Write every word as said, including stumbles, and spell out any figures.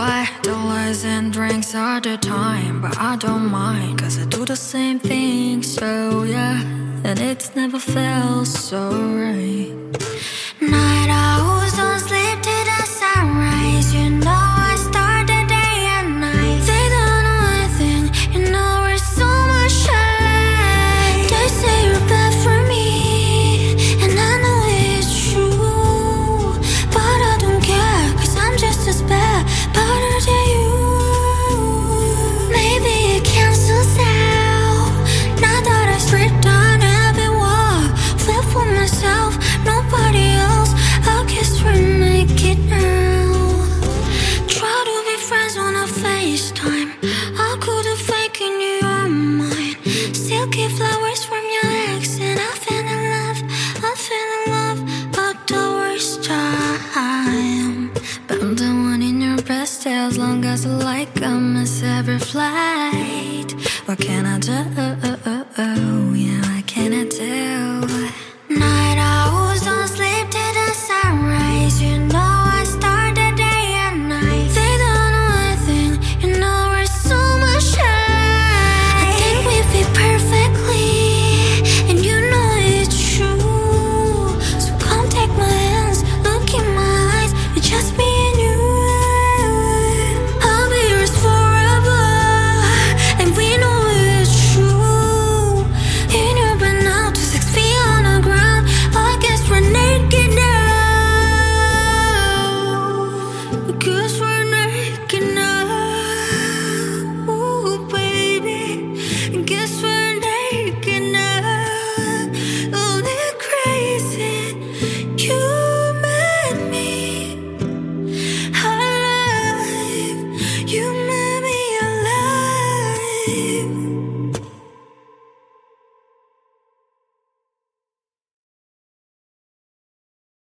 why the lies and drinks are the time, but I don't mind, cause I do the same thing, so yeah. And it's never felt so right. Night owls don't sleep till the sunrise. You know I start the day and night. They don't know anything, you know we're so much alike. They say you're bad for me, and I know it's true, but I don't care, cause I'm just as bad, better than you. Maybe it cancels out, now that I stripped down every wall, flip for myself, nobody else, I guess we're naked now. Try to be friends on a FaceTime, I couldn't fake in your mind. Still get flowers from your ex, and I fell in love, I fell in love, but the worst time. But I'm the one in your best, as long as I like, I miss every flight. What can I do? Yeah, what can I do? Night owls don't sleep till the sunrise. You know I start the day and night. They don't know anything, you know we're so much alike. I think we fit perfectly, and you know it's true. So come take my hands, look in my eyes, it's just me and you. I'll be yours forever, and we know it's true. In your bed now, to six feet on the ground, I guess we're naked now. I guess we're naked now. Ooh, baby, I guess we're naked now. Oh, they're crazy. You made me alive. You made me alive.